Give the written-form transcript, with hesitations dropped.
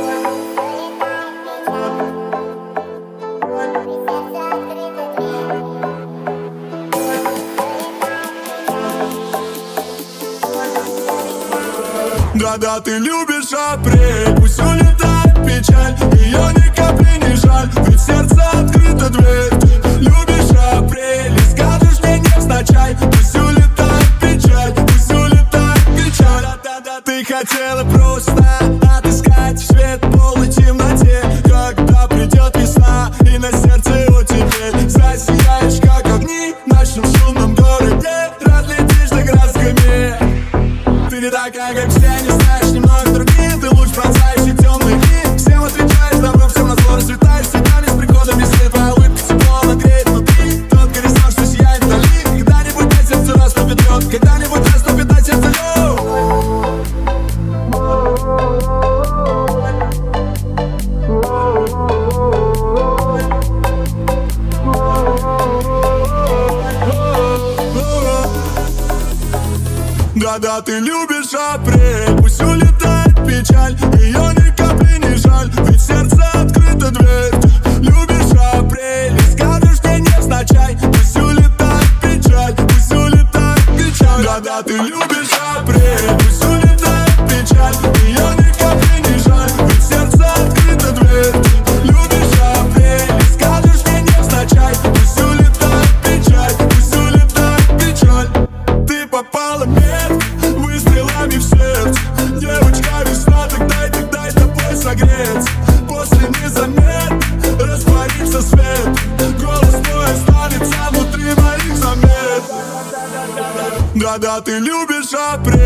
Да-да, ты любишь апрель, пусть улетает печаль, ее ни капли не жаль, ведь в сердце открыта дверь. Ты любишь апрель и скажешь мне невзначай, пусть улетает печаль, пусть улетает печаль. Да-да-да, ты хотела просто отыскать свет в полной темноте, когда придет весна и на сердце оттепель. Засияешь, как огни в нашем шумном городе, разлетишь за красками. Ты не такая, как все, не знаешь немного других. Ты луч, пронзающий темные дни. Всем отвечаешь добро, всем на зло расцветаешь цветами. С приходом весны твоя улыбка тепло нагреет внутри. Тот горизонт, что сияет вдали. Когда-нибудь на сердце растопит лед, когда-нибудь растопит на сердце лед. Да-да, ты любишь апрель, пусть улетает печаль, ее ни капли не жаль, ведь в сердце открыта дверь. Ты любишь апрель и скажешь мне невзначай, пусть улетает печаль, пусть улетает печаль. Да-да, ты любишь апрель, пусть улетает печаль, ее ни капли не жаль, ведь в сердце открыта дверь. Ты любишь апрель и скажешь мне невзначай, пусть улетает печаль, пусть улетает печаль. Ты попала метко выстрелами в сердце, девочка весна, так дай тобой согреться. После незаметно растворится свет, голос твой останется внутри моих замет. Да-да, ты любишь апрель.